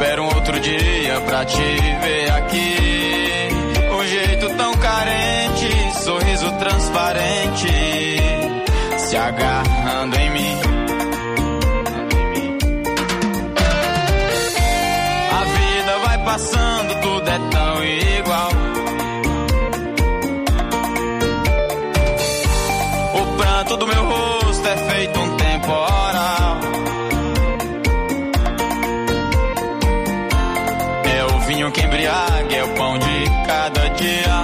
espero um outro dia pra te ver aqui. Um jeito tão carente, sorriso transparente, se agarrando em mim. A vida vai passando, tudo é tão igual. O pranto do meu rosto é feito um temporal. É o vinho que embriaga, é o pão de cada dia.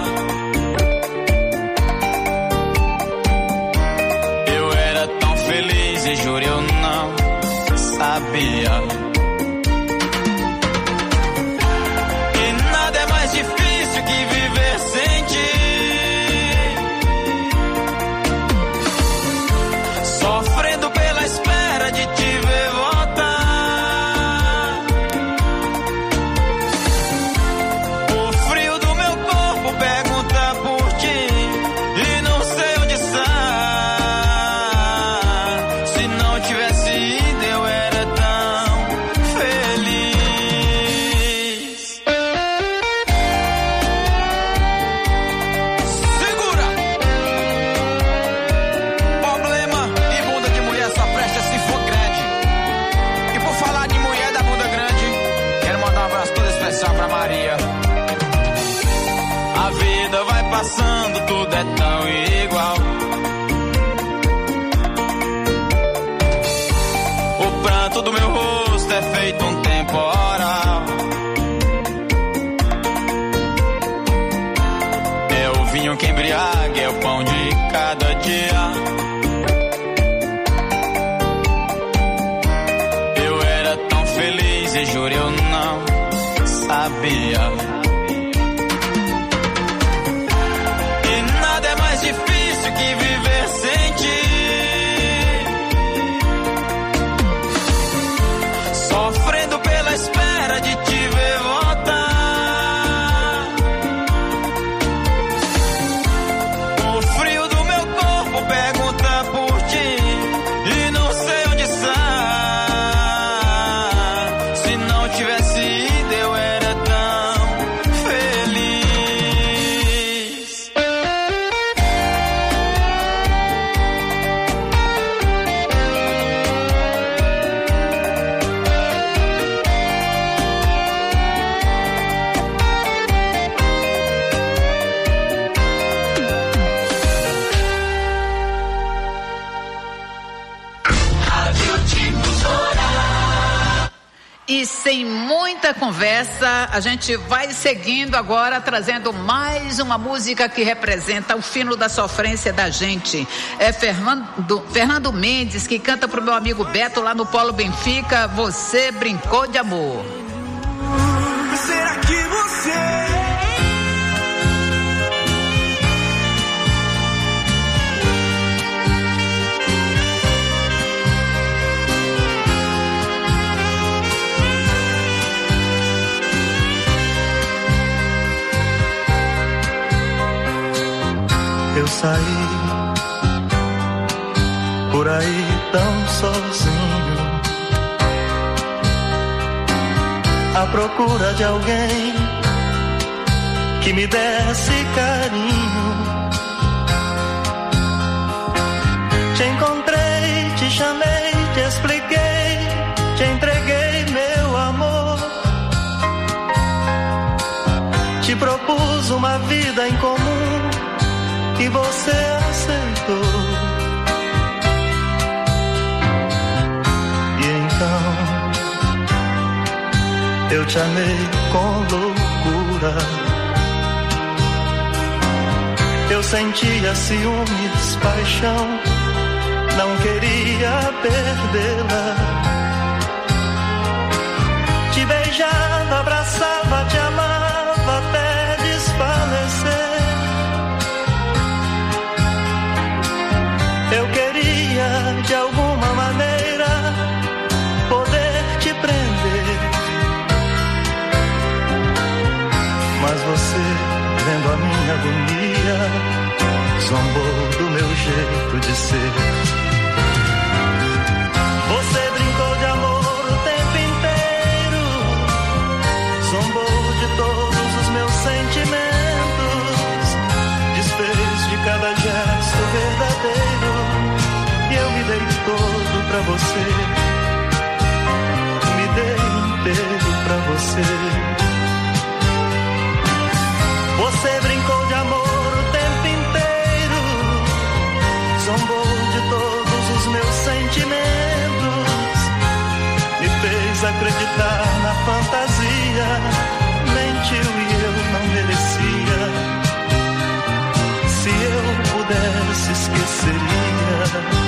Eu era tão feliz e juro eu não sabia. E nada é mais difícil que viver sem ti. Sofrendo pela espera de te ver voltar. O frio do meu corpo pergunta por ti e não sei onde está. Se não tivesse ido eu era tão feliz. Segura! Problema e bunda de mulher só presta se for grande. E por falar de mulher da bunda grande, quero mandar um abraço todo especial pra Maria. A vida vai passando, tudo é tão igual. O pranto do meu rosto é feito um temporal. É o vinho que embriaga, é o pão de cada dia. Eu era tão feliz e juro eu não sabia. E nada é mais difícil que viver sem ti. Sofrendo pela espera de te ver voltar. O frio do meu corpo pergunta por ti e não sei onde está. Se não tivesse ido eu era tão feliz. E sem muita conversa, a gente vai seguindo agora, trazendo mais uma música que representa o fino da sofrência da gente. É Fernando Mendes, que canta pro meu amigo Beto lá no Polo Benfica, Você Brincou de Amor. Será que você eu saí por aí tão sozinho, à procura de alguém que me desse carinho. Te encontrei, te chamei, te expliquei, te entreguei meu amor. Te propus uma vida em comum e você aceitou. E então eu te amei com loucura. Eu sentia ciúmes, paixão, não queria perdê-la. Te beijava, abraçava, te amava até desfalecer. Eu queria, de alguma maneira, poder te prender. Mas você, vendo a minha agonia, zombou do meu jeito de ser. Você brincou de amor o tempo inteiro, você. Você brincou de amor o tempo inteiro, zombou de todos os meus sentimentos, me fez acreditar na fantasia, mentiu e eu não merecia. Se eu pudesse, esqueceria.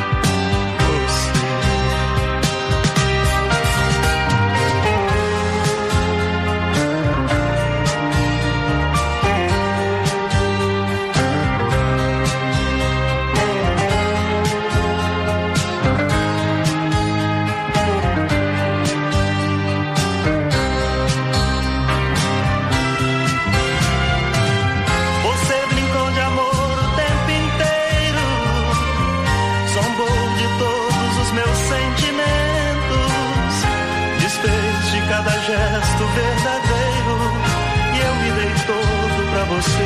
Cada gesto verdadeiro, e eu me dei todo pra você,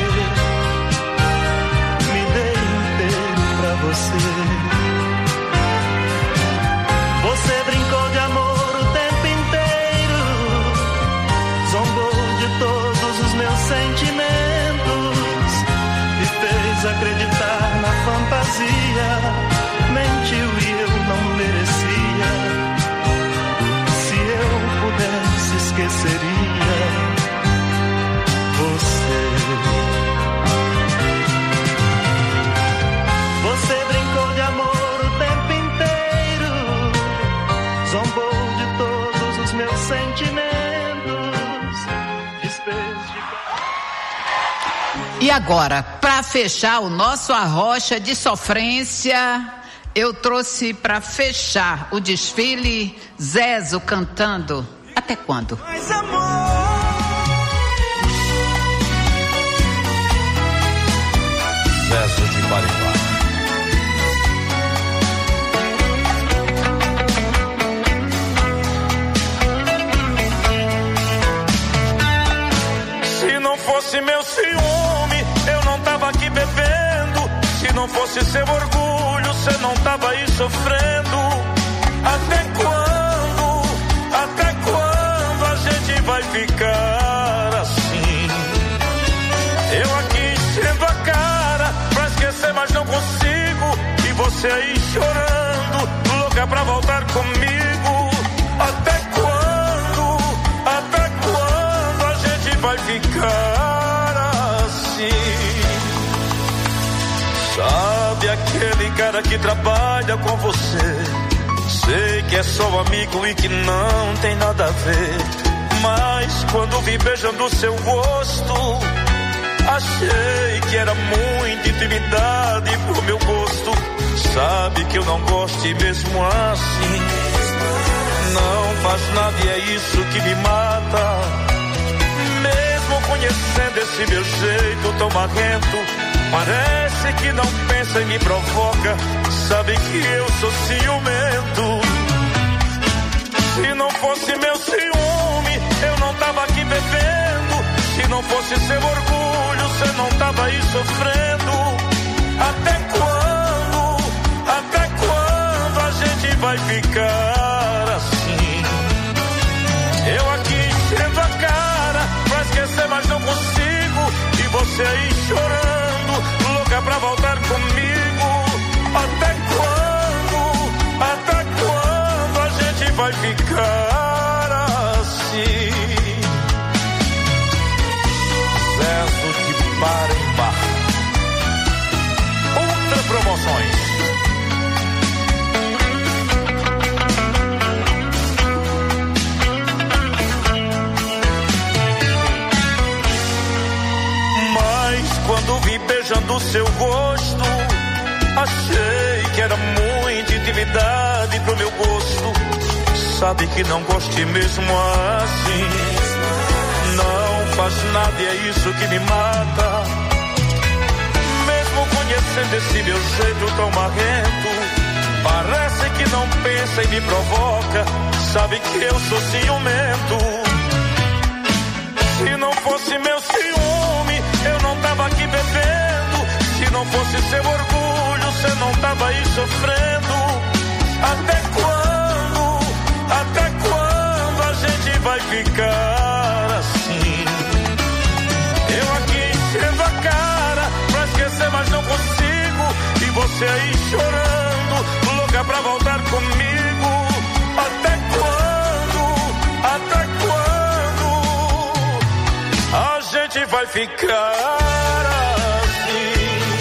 me dei inteiro pra você. Você brincou de amor o tempo inteiro, zombou de todos os meus sentimentos, me fez acreditar na fantasia, mentiu e eu não merecia. Esqueceria você. Você brincou de amor o tempo inteiro, zombou de todos os meus sentimentos, desfez de... E agora, para fechar o nosso Arrocha de Sofrência, eu trouxe para fechar o desfile Zezo cantando Até Quando? Mais amor. Zezo de Maribá. Se não fosse meu ciúme, eu não tava aqui bebendo. Se não fosse seu orgulho, você não tava aí sofrendo. Até quando? Até quando a gente vai ficar assim? Eu aqui enchendo a cara pra esquecer, mas não consigo. E você aí chorando, louca pra voltar comigo. Até quando? Até quando a gente vai ficar assim? Sabe aquele cara que trabalha com você? Sei que é só amigo e que não tem nada a ver, mas quando vi beijando seu rosto, achei que era muita intimidade pro meu gosto. Sabe que eu não gosto e mesmo assim não faz nada e é isso que me mata. Mesmo conhecendo esse meu jeito tão marrento, parece que não pensa e me provoca. Sabe que eu sou ciumento. Se não fosse meu ciúme, eu não tava aqui bebendo. Se não fosse seu orgulho, você não tava aí sofrendo. Até quando a gente vai ficar assim? Eu aqui enchendo a cara pra esquecer, mas não consigo. E você aí chorando, louca pra voltar comigo. Até quando a gente vai ficar assim? Zezo de Maribá. Ultra Promoções. Mas quando vi beijando seu rosto, achei que era muita intimidade pro meu gosto. Sabe que não goste mesmo assim. Não faz nada e é isso que me mata. Mesmo conhecendo esse meu jeito tão marrento, parece que não pensa e me provoca. Sabe que eu sou ciumento. Se não fosse meu ciúme, eu não tava aqui bebendo. Se não fosse seu orgulho, você não tava aí sofrendo. Até quando a gente vai ficar você aí chorando, louca pra voltar comigo. Até quando a gente vai ficar assim?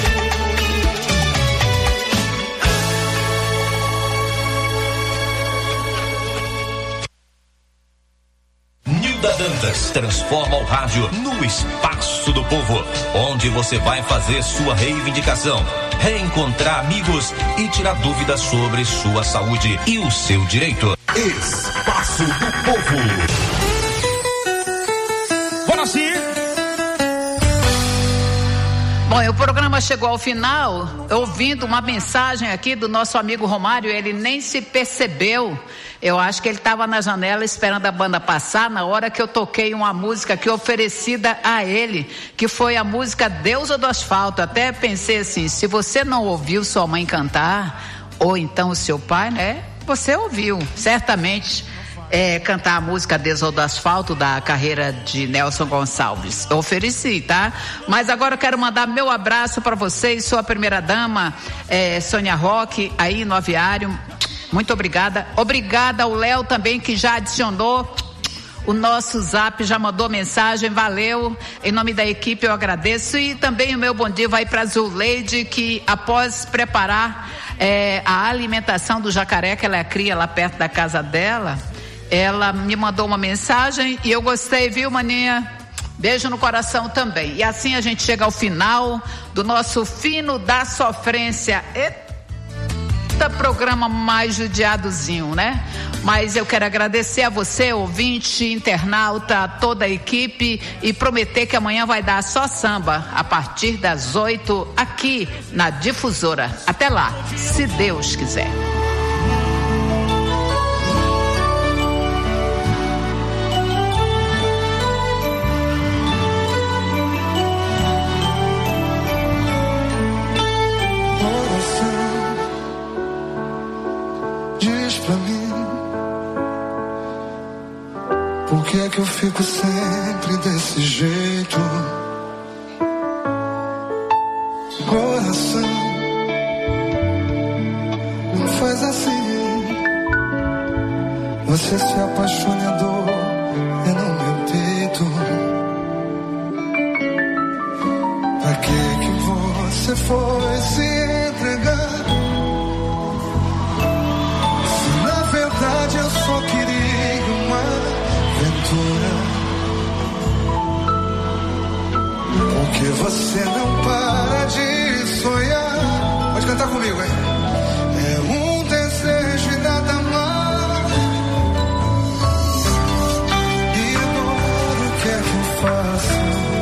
Nilda Dantas transforma o rádio no espaço do povo, onde você vai fazer sua reivindicação, reencontrar amigos e tirar dúvidas sobre sua saúde e o seu direito. Espaço do Povo. Bora sim! Bom, o programa chegou ao final, ouvindo uma mensagem aqui do nosso amigo Romário. Ele nem se percebeu. Eu acho que ele estava na janela esperando a banda passar, na hora que eu toquei uma música aqui oferecida a ele, que foi a música Deusa do Asfalto. Até pensei assim, se você não ouviu sua mãe cantar, ou então o seu pai, né? Você ouviu, certamente, cantar a música Deusa do Asfalto, da carreira de Nelson Gonçalves. Eu ofereci, tá? Mas agora eu quero mandar meu abraço para vocês, sua primeira dama, Sônia Roque, aí no Aviário. Muito obrigada. Obrigada ao Léo também, que já adicionou o nosso zap, já mandou mensagem, valeu. Em nome da equipe eu agradeço. E também o meu bom dia vai para a Zuleide, que após preparar a alimentação do jacaré, que ela cria lá perto da casa dela, ela me mandou uma mensagem e eu gostei, viu, maninha? Beijo no coração também. E assim a gente chega ao final do nosso Fino da Sofrência. Programa mais judiadozinho, né? Mas eu quero agradecer a você, ouvinte, internauta, toda a equipe, e prometer que amanhã vai dar só samba a partir das 8 aqui na Difusora. Até lá, se Deus quiser. Por que é que eu fico sempre desse jeito? Coração, não faz assim. Você se apaixona, a dor é no meu peito. Pra que você foi se entregar? Se na verdade eu só queria uma porque você não para de sonhar. Pode cantar comigo, hein? É um desejo e nada mais. E agora o que é que eu faço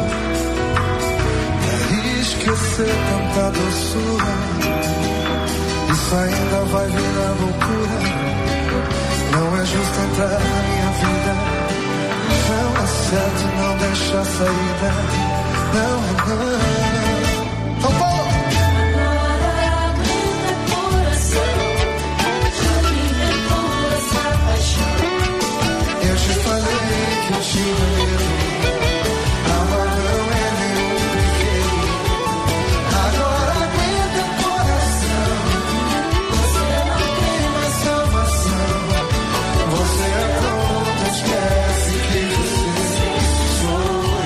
pra esquecer tanta doçura? Isso ainda vai virar loucura. Não é justo entrar na minha vida. Não é certo não deixar saída. Não, não. São Paulo! Agora aguenta coração, já me inventou essa paixão. Eu te falei que eu tinha medo. Amar não é nenhum brinquedo. Agora aguenta coração, você não tem mais salvação. Você é pronto, esquece que você sou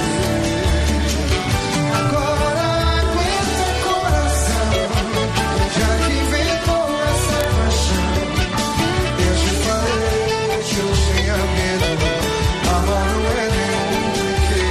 eu. Agora aguenta coração, já que inventou essa paixão. Eu te falei que eu tinha medo. Amar não é nenhum brinquedo.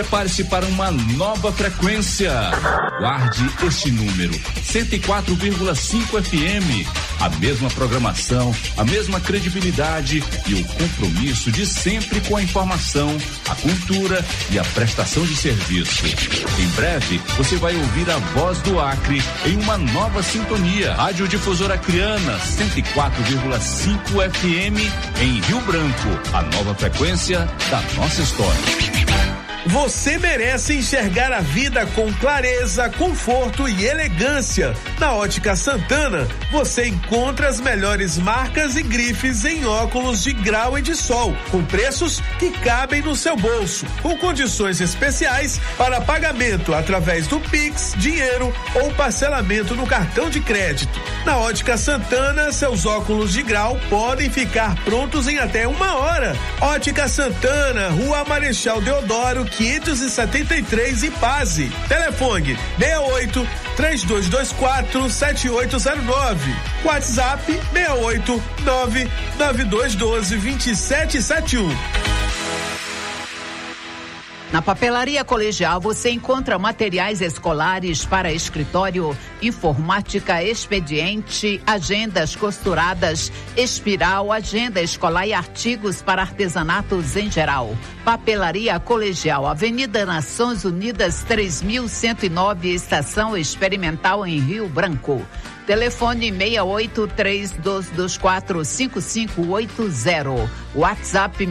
Prepare-se para uma nova frequência. Guarde este número, 104,5 FM. A mesma programação, a mesma credibilidade e o compromisso de sempre com a informação, a cultura e a prestação de serviço. Em breve, você vai ouvir a voz do Acre em uma nova sintonia. Rádio Difusora Acreana, 104,5 FM em Rio Branco. A nova frequência da nossa história. Você merece enxergar a vida com clareza, conforto e elegância. Na Ótica Santana, você encontra as melhores marcas e grifes em óculos de grau e de sol, com preços que cabem no seu bolso, com condições especiais para pagamento através do Pix, dinheiro ou parcelamento no cartão de crédito. Na Ótica Santana, seus óculos de grau podem ficar prontos em até 1 hora. Ótica Santana, Rua Marechal Deodoro, 573 Ipaze. Telefone 68-3224-7809. WhatsApp 689-9212-2771. Na Papelaria Colegial você encontra materiais escolares para escritório, informática, expediente, agendas costuradas, espiral, agenda escolar e artigos para artesanatos em geral. Papelaria Colegial, Avenida Nações Unidas 3109, Estação Experimental em Rio Branco. Telefone 68-3224-5580. WhatsApp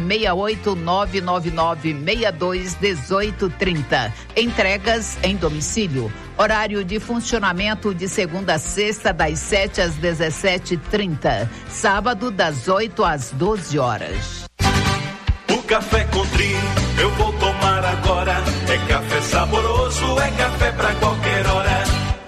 68999621830. Entregas em domicílio. Horário de funcionamento de segunda a sexta, das 7 às 17h30. Sábado, das 8 às 12 horas. O café Country eu vou tomar agora. É café saboroso, é café pra qualquer hora.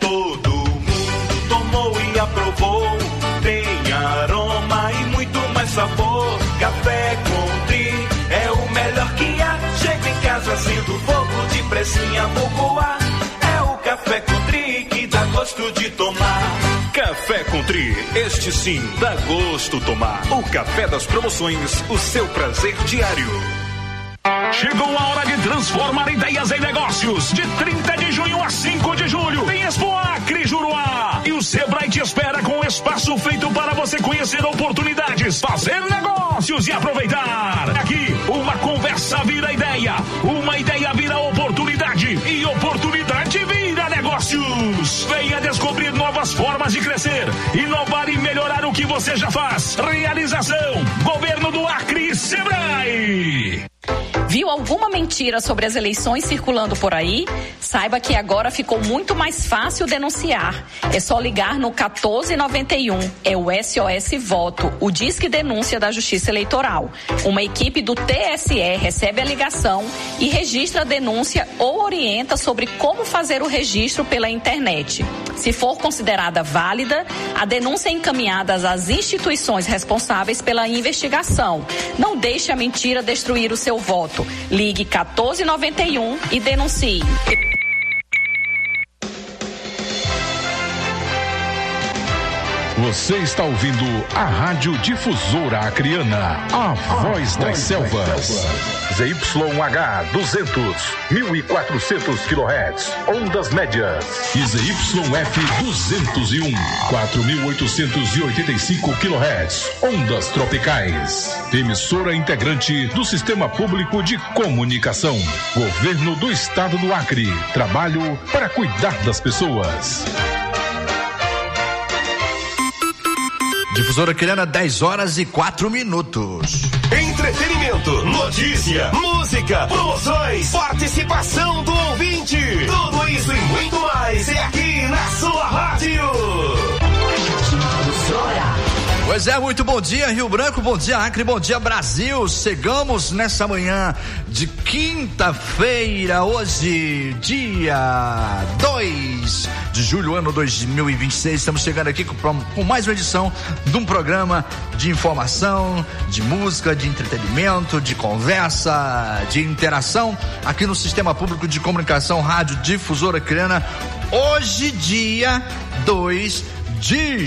Aprovou, tem aroma e muito mais sabor. Café Country é o melhor que há. Chega em casa sendo fogo de pressinha boa. É o Café Country que dá gosto de tomar. Café Country, este sim dá gosto tomar. O café das promoções, o seu prazer diário. Chegou a hora de transformar ideias em negócios. De 30 de junho a 5 de julho, tem Expo Acre Juruá. E o Sebrae te espera com um espaço feito para você conhecer oportunidades, fazer negócios e aproveitar. Aqui, uma conversa vira ideia, uma ideia vira oportunidade e oportunidade vira negócios. Venha descobrir novas formas de crescer, inovar e melhorar o que você já faz. Realização, Governo do Acre e Sebrae. Viu alguma mentira sobre as eleições circulando por aí? Saiba que agora ficou muito mais fácil denunciar. É só ligar no 1491. É o SOS Voto, o Disque Denúncia da Justiça Eleitoral. Uma equipe do TSE recebe a ligação e registra a denúncia ou orienta sobre como fazer o registro pela internet. Se for considerada válida, a denúncia é encaminhada às instituições responsáveis pela investigação. Não deixe a mentira destruir o seu voto. Ligue 1491 e denuncie. Você está ouvindo a Rádio Difusora Acreana, a voz das selvas. ZYH 200, 1400 kHz, ondas médias. E ZYF 201, 4885 kHz, ondas tropicais. Emissora integrante do Sistema Público de Comunicação. Governo do Estado do Acre. Trabalho para cuidar das pessoas. Difusora Acreana, 10h04. Entretenimento, notícia, música, promoções, participação do ouvinte. Tudo isso e muito mais é aqui na sua rádio. Pois é, muito bom dia Rio Branco, bom dia Acre, bom dia Brasil. Chegamos nessa manhã de quinta-feira, hoje, dia 2 de julho, ano 2026. Estamos chegando aqui com mais uma edição de um programa de informação, de música, de entretenimento, de conversa, de interação, aqui no Sistema Público de Comunicação Rádio Difusora Acreana. Hoje, dia 2 de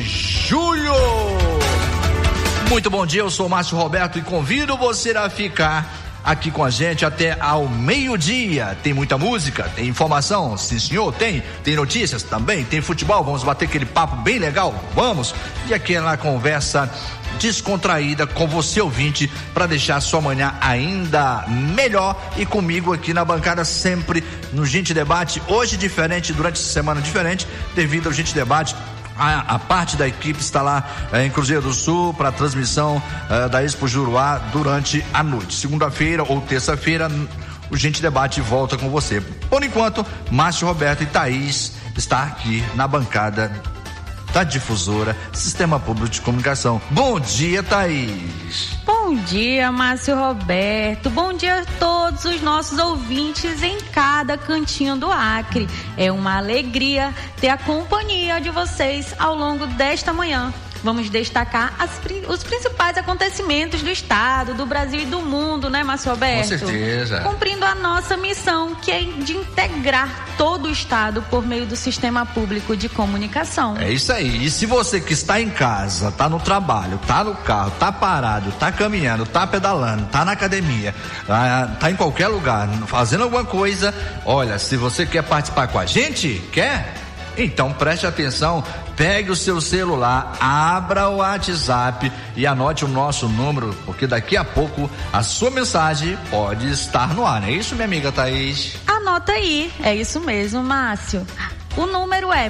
julho. Muito bom dia, eu sou o Márcio Roberto e convido você a ficar aqui com a gente até ao meio-dia. Tem muita música, tem informação, sim senhor, tem notícias também, tem futebol, vamos bater aquele papo bem legal, vamos, e aquela conversa descontraída com você ouvinte para deixar a sua manhã ainda melhor, e comigo aqui na bancada sempre no Gente Debate, hoje diferente, durante a semana diferente, devido ao Gente Debate. A parte da equipe está lá em Cruzeiro do Sul para a transmissão da Expo Juruá durante a noite. Segunda-feira ou terça-feira o Gente Debate volta com você. Por enquanto, Márcio, Roberto e Thaís está aqui na bancada da Difusora Sistema Público de Comunicação. Bom dia, Thaís. Bom dia, Márcio Roberto. Bom dia a todos os nossos ouvintes em cada cantinho do Acre. É uma alegria ter a companhia de vocês ao longo desta manhã. Vamos destacar os principais acontecimentos do estado, do Brasil e do mundo, né, Márcio Roberto? Com certeza. Cumprindo a nossa missão, que é de integrar todo o estado por meio do Sistema Público de Comunicação. É isso aí. E se você que está em casa, está no trabalho, está no carro, está parado, está caminhando, está pedalando, está na academia, está em qualquer lugar, fazendo alguma coisa, olha, se você quer participar com a gente, quer? Então preste atenção, pegue o seu celular, abra o WhatsApp e anote o nosso número, porque daqui a pouco a sua mensagem pode estar no ar, não é isso, minha amiga Thaís? Anota aí, é isso mesmo, Márcio. O número é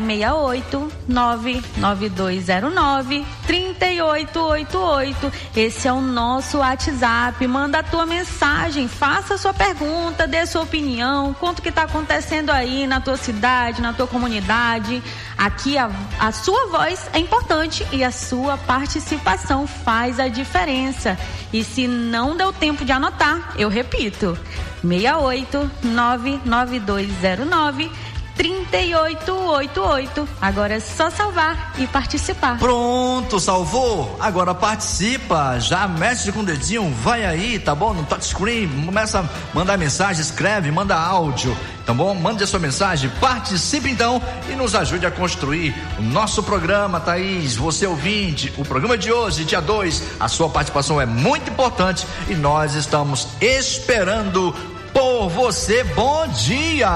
68992093888. Esse é o nosso WhatsApp. Manda a tua mensagem, faça a sua pergunta, dê a sua opinião, conta o que está acontecendo aí na tua cidade, na tua comunidade. Aqui a sua voz é importante e a sua participação faz a diferença. E se não deu tempo de anotar, eu repito, 68992093888. Agora é só salvar e participar. Pronto, salvou? Agora participa. Já mexe com o dedinho, vai aí, tá bom? No touchscreen, começa a mandar mensagem, escreve, manda áudio, tá bom? Mande a sua mensagem, participe então e nos ajude a construir o nosso programa, Thaís. Você ouvinte, o programa de hoje, dia 2, a sua participação é muito importante e nós estamos esperando por você. Bom dia!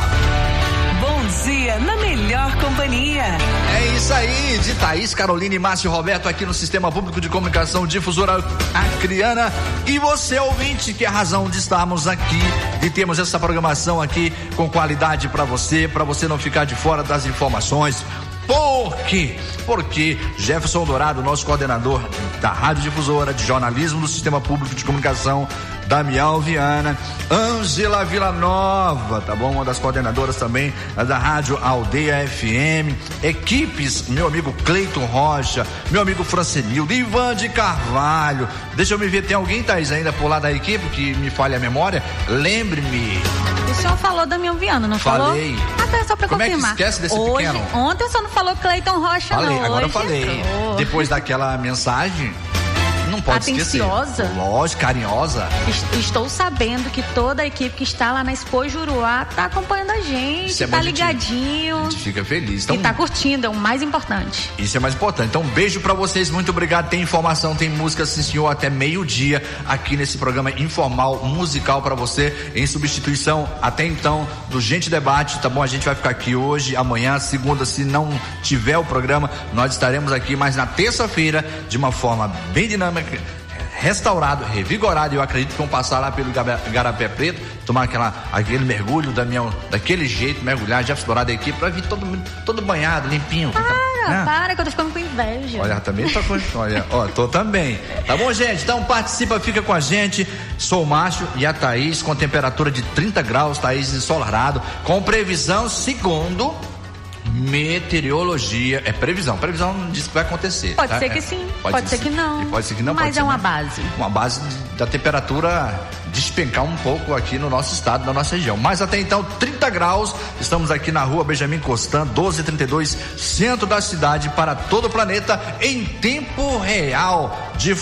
Bom dia, na melhor companhia. É isso aí, de Thaís, Carolina e Márcio Roberto aqui no Sistema Público de Comunicação Difusora Acreana. E você, ouvinte, que é a razão de estarmos aqui, de termos essa programação aqui com qualidade para você não ficar de fora das informações. Por quê? Porque Jefferson Dourado, nosso coordenador da Rádio Difusora de Jornalismo do Sistema Público de Comunicação, Damião Viana, Ângela Villanova, tá bom? Uma das coordenadoras também da Rádio Aldeia FM, equipes, meu amigo Cleiton Rocha, meu amigo Francenildo, Ivan de Carvalho. Deixa eu me ver, tem alguém, Thaís, ainda por lá da equipe que me falha a memória? Lembre-me. O senhor falou Damião Viana, não Falei. falou? Até só pra Como confirmar. É que esquece desse hoje, pequeno? Ontem o senhor não falou Cleiton Rocha, Falei, não. agora eu Hoje falei. entrou. Depois daquela mensagem, não pode Atenciosa. esquecer. Lógico, carinhosa. Estou sabendo que toda a equipe que está lá na Expo Juruá tá acompanhando a gente, Isso é tá bom, ligadinho. A gente fica feliz. Então, E tá curtindo, é o mais importante. isso é mais importante. Então, um beijo pra vocês, muito obrigado. Tem informação, tem música, sim senhor, até meio-dia aqui nesse programa informal, musical pra você, em substituição até então do Gente Debate, tá bom? A gente vai ficar aqui hoje, amanhã, segunda, se não tiver o programa, nós estaremos aqui, mas na terça-feira, de uma forma bem dinâmica, restaurado, revigorado. Eu acredito que vão passar lá pelo Igarapé Preto, tomar aquele mergulho daquele jeito, mergulhar, já explorado a equipe, pra vir todo banhado, limpinho. Para que eu tô ficando com inveja. Olha, também tô com. Olha, ó, tô também. Tá bom, gente? Então participa, fica com a gente. Sou o Márcio e a Thaís, com temperatura de 30 graus, Thaís ensolarado, com previsão segundo meteorologia. É previsão não diz que vai acontecer. Pode tá? ser que sim, pode ser que não. E pode ser que não, mas pode é ser uma não. base. Uma base da temperatura despencar um pouco aqui no nosso estado, na nossa região. Mas até então, 30 graus. Estamos aqui na rua Benjamin Constant, 1232, centro da cidade, para todo o planeta, em tempo real.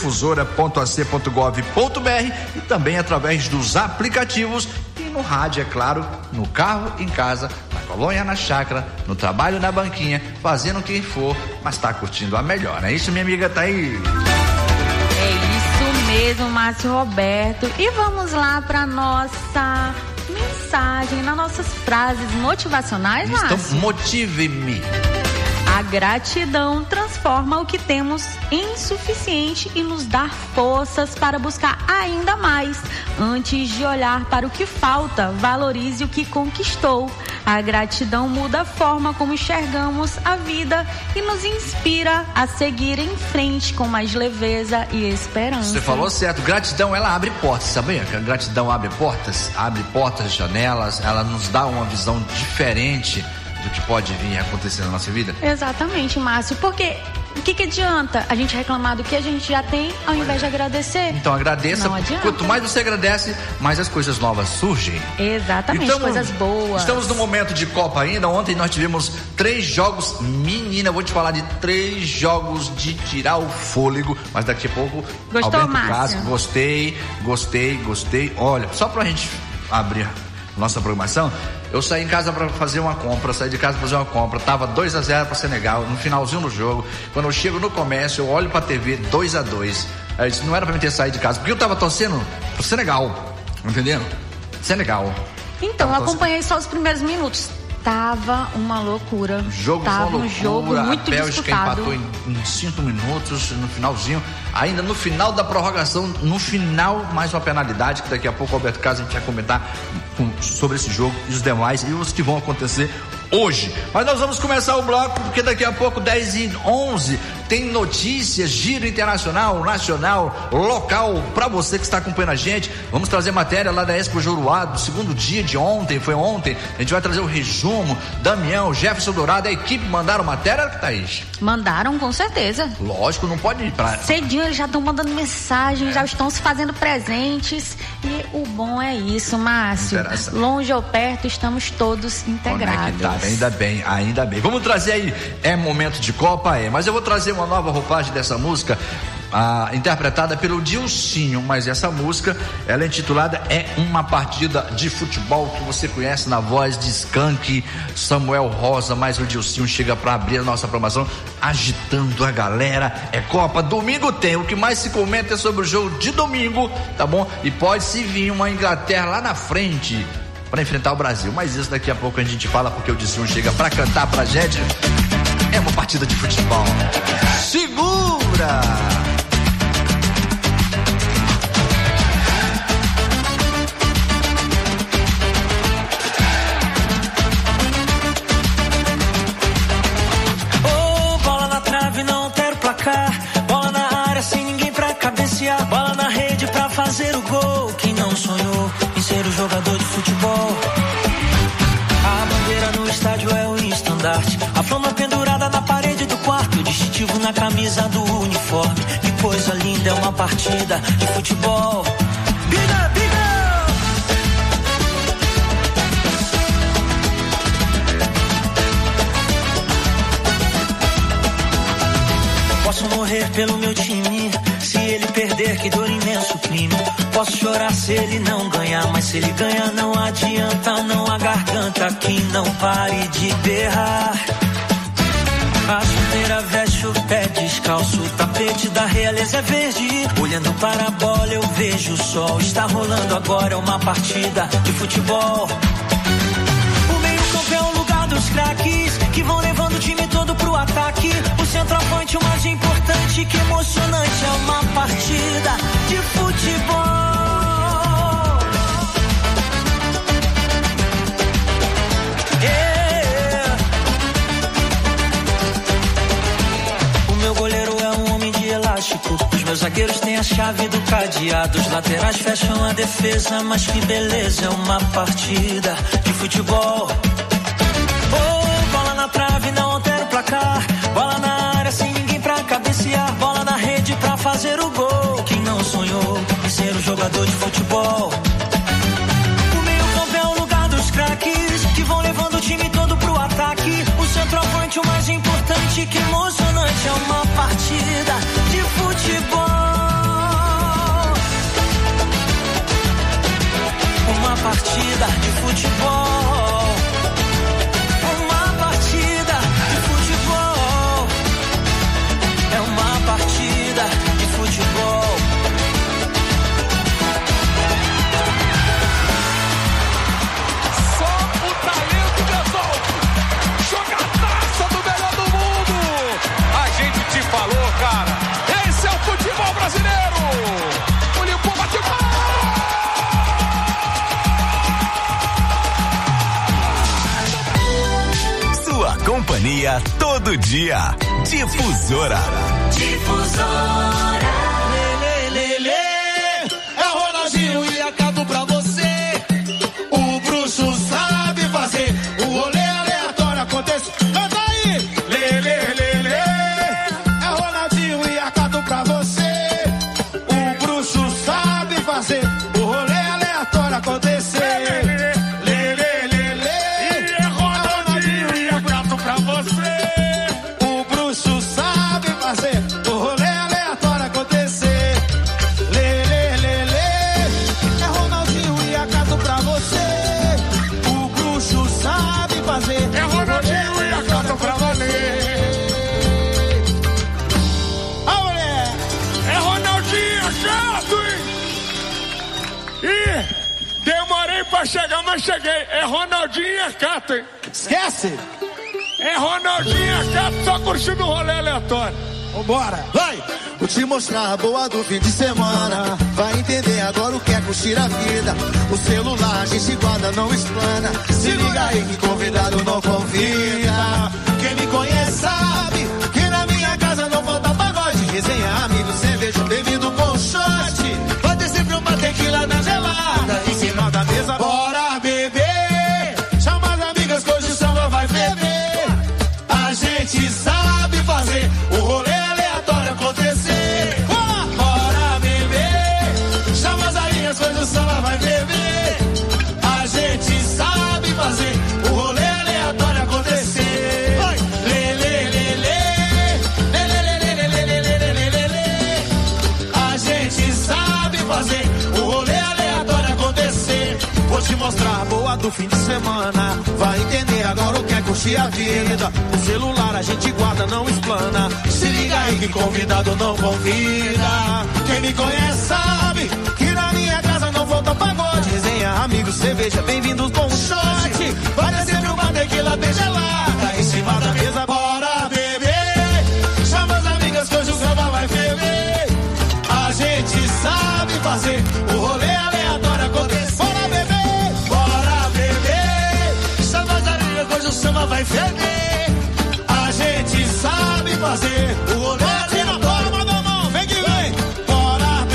Difusora.ac.gov.br e também através dos aplicativos e no rádio, é claro, no carro, em casa, na colônia, na chácara, no trabalho, na banquinha, fazendo o que for, mas tá curtindo a melhor, não é isso, minha amiga Thaís? É isso mesmo, Márcio Roberto. E vamos lá para nossa mensagem, nas nossas frases motivacionais, Márcio. Então, motive-me. A gratidão transforma o que temos em suficiente e nos dá forças para buscar ainda mais. Antes de olhar para o que falta, valorize o que conquistou. A gratidão muda a forma como enxergamos a vida e nos inspira a seguir em frente com mais leveza e esperança. Você falou certo, gratidão ela abre portas, sabia? A gratidão abre portas, janelas, ela nos dá uma visão diferente do que pode vir a acontecer na nossa vida. Exatamente, Márcio, porque o que adianta a gente reclamar do que a gente já tem ao invés de agradecer? Então agradeça, quanto mais você agradece, mais as coisas novas surgem. Exatamente, então, coisas boas. Estamos no momento de Copa ainda, ontem nós tivemos 3 jogos, menina, eu vou te falar de 3 jogos de tirar o fôlego, mas daqui a pouco, gostou, Alberto Márcio? Castro, gostei, olha, só pra gente abrir nossa programação, eu saí em casa para fazer uma compra, tava 2-0 para Senegal, no finalzinho do jogo, quando eu chego no comércio, eu olho pra TV, 2-2, aí disse, não era pra mim ter saído de casa, porque eu tava torcendo pro Senegal, entendendo? Senegal. Então, eu acompanhei só os primeiros minutos. Tava uma loucura. O jogo tava foi uma loucura, jogo muito a Bélgica disputado. empatou em 5 minutos, no finalzinho, ainda no final da prorrogação, no final, mais uma penalidade, que daqui a pouco o Alberto Castro a gente vai comentar sobre esse jogo e os demais, e os que vão acontecer hoje. Mas nós vamos começar o bloco, porque daqui a pouco, 10h11, tem notícias, giro internacional, nacional, local, pra você que está acompanhando a gente. Vamos trazer matéria lá da Expo Juruá, do segundo dia de ontem, foi ontem. A gente vai trazer o resumo. Damião, Jefferson Dourado, a equipe mandaram matéria, Thaís? Mandaram, com certeza. Lógico, não pode ir pra... Cedinho eles já estão mandando mensagem, já estão se fazendo presentes. E o bom é isso, Márcio. Longe ou perto, estamos todos integrados. Conectado. Ainda bem. Vamos trazer aí, é momento de Copa, mas eu vou trazer uma nova roupagem dessa música, interpretada pelo Dilcinho, mas essa música, ela é intitulada É Uma Partida de Futebol, que você conhece na voz de Skank, Samuel Rosa, mas o Dilcinho chega para abrir a nossa programação, agitando a galera. É Copa, domingo tem, o que mais se comenta é sobre o jogo de domingo, tá bom? E pode se vir uma Inglaterra lá na frente para enfrentar o Brasil, mas isso daqui a pouco a gente fala, porque o Dilcinho chega para cantar pra gente. É uma partida de futebol. Segura! Oh, bola na trave, não quero placar. Bola na área, sem ninguém pra cabecear. Bola na rede pra fazer o gol. Quem não sonhou em ser o jogador de futebol? A bandeira no estádio é o estandarte. A flama pendurada na parede do quarto. O distintivo na camisa do uniforme. Que coisa linda, é uma partida de futebol. Biga, biga! Posso morrer pelo meu time. Se ele perder, que dor, imenso crime. Posso chorar se ele não ganhar, mas se ele ganhar não adianta, não há garganta que não pare de berrar. A chuteira veste o pé descalço, o tapete da realeza é verde. Olhando para a bola eu vejo o sol, está rolando agora uma partida de futebol. O meio-campo é o lugar dos craques, que vão levando o time todo pro ataque. O centroavante, o mais importante, que emocionante, é uma partida de futebol. O meu goleiro é um homem de elástico. Os meus zagueiros têm a chave do cadeado. Os laterais fecham a defesa, mas que beleza, é uma partida de futebol. Oh, bola na trave, não altera o placar. Bola na área, sem ninguém pra cabecear. Bola na rede pra fazer o gol. Quem não sonhou em ser um jogador de futebol? O meio-campo é o lugar dos craques, que vão levando o time todo pro ataque. O centroavante, o mais importante, que emocionante, é uma partida de futebol. Uma partida de futebol. Uma partida de futebol. É uma partida de futebol. alegria todo dia. Difusora. Difusora. Lê, lê, lê, lê. É o Ronaldinho e a Cato pra você. O bruxo sabe fazer. O rolê aleatório acontece. Canta aí. Lê, lê, lê, lê. É o Ronaldinho e a Cato pra você. O bruxo sabe fazer. O rolê aleatório acontecer. Lê, lê, lê, lê. É Ronaldinho e a Cato pra você. O bruxo sabe fazer. O rolê aleatório acontecer. Lê, lê, lê, lê. É Ronaldinho e a Cato pra você. O bruxo sabe fazer. É Ronaldinho e a Cato pra você. A mulher. É Ronaldinho e a Cato, hein? Ih, demorei pra chegar, mas cheguei. É Ronaldinho e a Cato, hein? Esquece. É Ronaldinho e a Cato, só curtindo o rolê aleatório. Vambora, vai! Vou te mostrar a boa do fim de semana. Vai entender agora o que é curtir a vida. O celular a gente guarda, não explana. Se liga aí que convidado não convida. Quem me conhece sabe que na minha casa não falta pagode. Resenha, amigo, cerveja, bebido com shot. Vai ter sempre uma tequila na gelada. Em cima da mesa, bora beber. Chama as amigas que hoje o samba vai ferver. A gente sabe fazer o rolê aleatório acontecer. Bora beber. Chama as amigas que hoje o samba vai ferver. A gente sabe fazer o rolê aleatório acontecer. Lê, lê, lê, lê. Lê, lê, lê, lê, lê, lê, lê, lê, lê, lê. A gente sabe fazer o rolê aleatório acontecer. Vou te mostrar a boa do fim de semana. Vai entender agora o que é curtir a vida. O celular a gente guarda, não explana. Se liga aí que convidado não convida. Quem me conhece sabe que na minha casa não falta pagode. Resenha, amigos, cerveja, bem-vindos com um shot. Vai ter sempre uma tequila bem gelada. Em cima da mesa, bora beber. Chama as amigas que hoje o samba vai ferver. A gente sabe fazer o rolê aleatório acontecer. Bora beber, bora beber. Chama as amigas que hoje o samba vai ferver. A gente sabe fazer o rolê aleatório. Manda a mão, vem que vem. Bora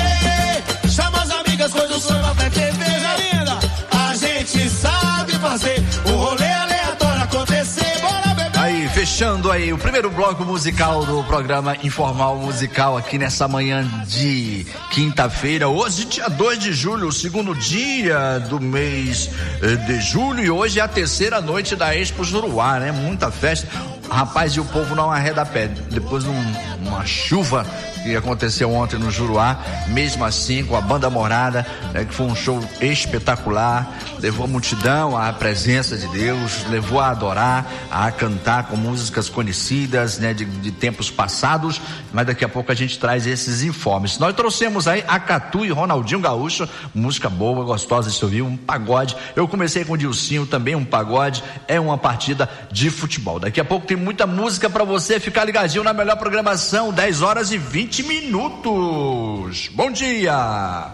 beber. Chama as amigas que hoje o samba vai ferver. Linda. A gente sabe fazer o rolê aleatório acontecer. Bora beber. Aí, fechando aí o primeiro bloco musical do programa Informal Musical aqui nessa manhã de quinta-feira, hoje dia 2 de julho, o segundo dia do mês de julho, e hoje é a terceira noite da Expo Juruá, né? Muita festa. Rapaz, e o povo não arreda pé. Depois de uma chuva que aconteceu ontem no Juruá, mesmo assim, com a banda Morada, né, que foi um show espetacular, levou a multidão à presença de Deus, levou a adorar, a cantar com músicas conhecidas, né, de tempos passados, mas daqui a pouco a gente traz esses informes. Nós trouxemos aí a Catu e Ronaldinho Gaúcho, música boa, gostosa de se ouvir, um pagode. Eu comecei com o Dilcinho, também um pagode, é uma partida de futebol. Daqui a pouco tem muita música pra você ficar ligadinho na melhor programação, 10 horas e 20 minutos. Bom dia!